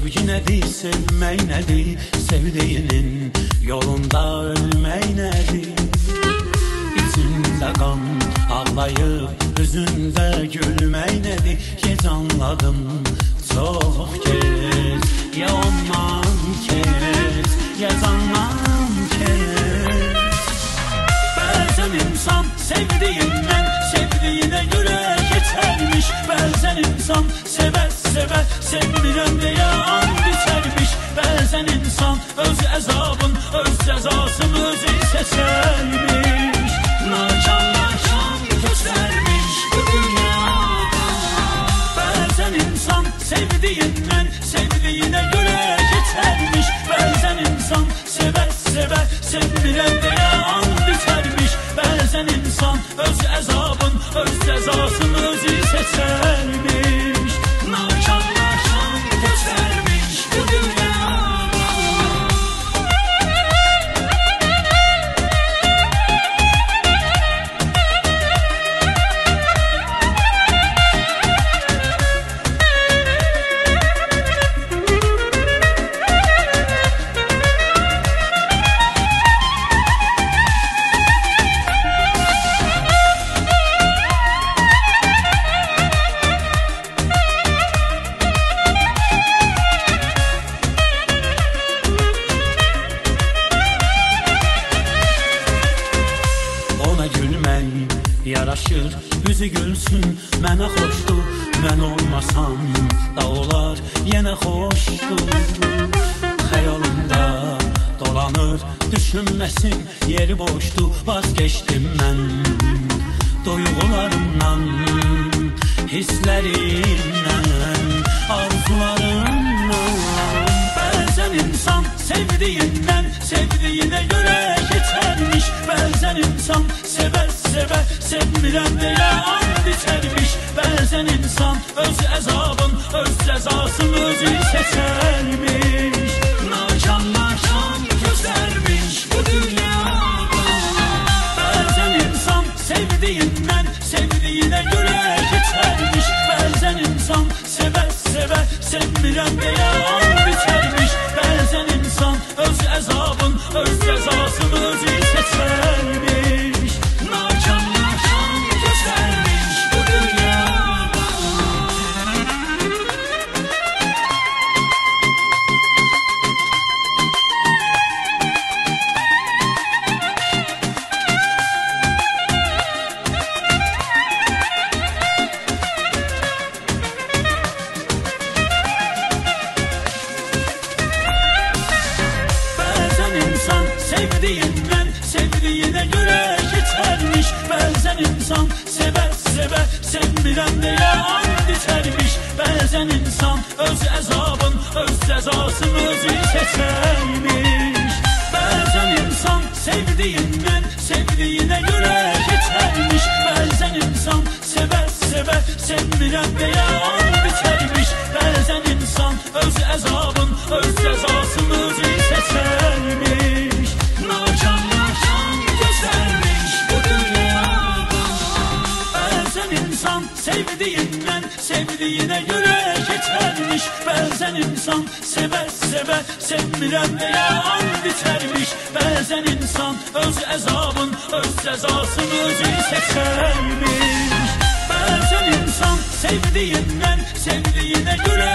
Sevgi nedir, sevmək nedir, sevdiğinin yolunda ölmək nedir? İçində qan ağlayıb, üzündə gülmək nedir? Gec anladım, çox gec, ya ondan keç, ya candan keç. Bəzən insan sevdiğindən, sevdiğine göre geçermiş. Bəzən insan sevə-sevə, sevmirəm deyə and içərmiş. Bəzən insan öz əzabın, öz cəzasını özü seçərmiş. Nakan göstərmiş bu dünyada. Bəzən insan sevdiğindən, sevdiğine göre geçermiş. Bəzən insan sevə-sevə, sevmirəm deyə and içərmiş. Bəzən insan öz əzabın, öz cəzasını özü seçərmiş. Nakan göstərmiş bu dünyada. Yaraşır, üzü gülsün, mənə xoşdur. Mən olmasam da olar, yenə xoşdur. Xəyalımda dolanır, düşünməsin, yeri boşdur. Vazgeçdim mən duyğularımdan, hisslərimdən, arzularımdan. Bəzən insan sevdiğindən, sevdiğine göre geçermiş. Bəzən insan sevə-sevə, sevmirəm deyə and içərmiş. Bəzən insan öz əzabın, öz cəzasını özü seçərmiş. Nakan göstərmiş bu dünyada. Bəzən insan sevdiğindən, sevdiğine göre geçermiş. Bəzən insan sevə-sevə, sevmirəm deyə and içərmiş. Bəzən insan öz əzabın, öz cəzasını özü seçərmiş. Nakan göstərmiş bu dünyada. Bəzən insan sevdiğindən, sevdiğine göre geçermiş. Bəzən insan sevə-sevə, sevmirəm deyə and içərmiş. Bəzən insan öz əzabın, öz cəzasını özü seçərmiş. Bəzən insan sevdiğindən, sevdiğine göre geçermiş. Bəzən insan sevə-sevə, sevmirəm deyə and içərmiş. Bəzən insan öz əzabın, öz cəzasını özü seçərmiş. Nakan göstərmiş bu dünyada. Bəzən insan sevdiğindən, sevdiğine göre geçermiş. Bəzən insan sevə-sevə, sevmirəm deyə and içərmiş. Bəzən insan öz əzabın, öz cəzasını özü seçərmiş. Bəzən insan sevdiğindən, sevdiğine göre